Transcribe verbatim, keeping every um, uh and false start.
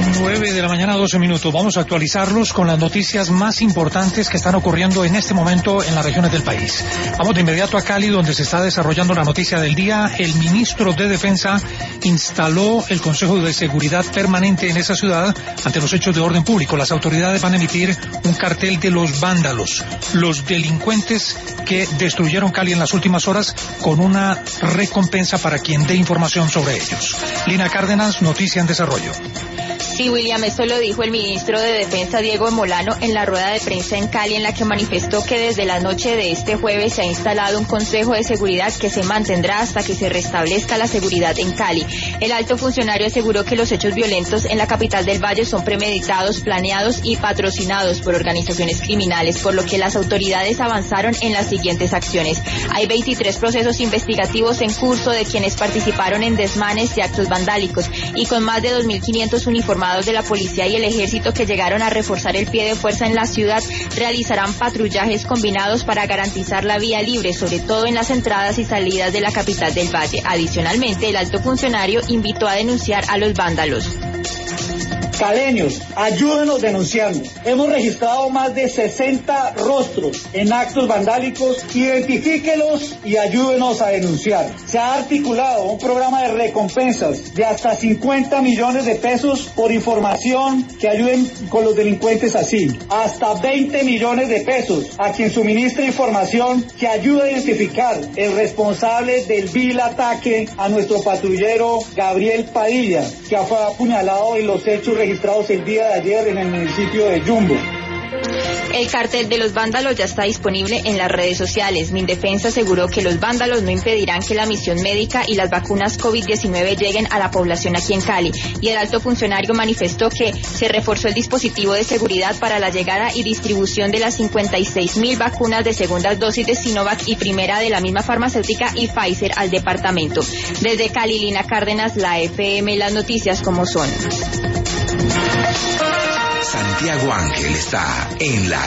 nueve de la mañana, doce minutos. Vamos a actualizarlos con las noticias más importantes que están ocurriendo en este momento en las regiones del país. Vamos de inmediato a Cali, donde se está desarrollando la noticia del día. El ministro de Defensa instaló el Consejo de Seguridad Permanente en esa ciudad ante los hechos de orden público. Las autoridades van a emitir un cartel de los vándalos, los delincuentes que destruyeron Cali en las últimas horas, con una recompensa para quien dé información sobre ellos. Lina Cárdenas, noticia en desarrollo. Sí, William, esto lo dijo el ministro de Defensa, Diego Molano, en la rueda de prensa en Cali, en la que manifestó que desde la noche de este jueves se ha instalado un consejo de seguridad que se mantendrá hasta que se restablezca la seguridad en Cali. El alto funcionario aseguró que los hechos violentos en la capital del Valle son premeditados, planeados y patrocinados por organizaciones criminales, por lo que las autoridades avanzaron en las siguientes acciones. Hay veintitrés procesos investigativos en curso de quienes participaron en desmanes y actos vandálicos, y con más de dos mil quinientos uniformados de la policía y el ejército que llegaron a reforzar el pie de fuerza en la ciudad, realizarán patrullajes combinados para garantizar la vía libre, sobre todo en las entradas y salidas de la capital del Valle. Adicionalmente, el alto funcionario invitó a denunciar a los vándalos. Caleños, ayúdenos denunciando. Hemos registrado más de sesenta rostros en actos vandálicos. Identifíquelos y ayúdenos a denunciar. Se ha articulado un programa de recompensas de hasta cincuenta millones de pesos por información que ayuden con los delincuentes así. Hasta veinte millones de pesos a quien suministre información que ayude a identificar el responsable del vil ataque a nuestro patrullero Gabriel Padilla, que fue apuñalado en los hechos registrados el día de ayer en el municipio de Yumbo. El cartel de los vándalos ya está disponible en las redes sociales. Mindefensa aseguró que los vándalos no impedirán que la misión médica y las vacunas COVID diecinueve lleguen a la población aquí en Cali. Y el alto funcionario manifestó que se reforzó el dispositivo de seguridad para la llegada y distribución de las cincuenta y seis mil vacunas de segundas dosis de Sinovac y primera de la misma farmacéutica y Pfizer al departamento. Desde Cali, Lina Cárdenas, la F M, las noticias como son. Santiago Ángel está en la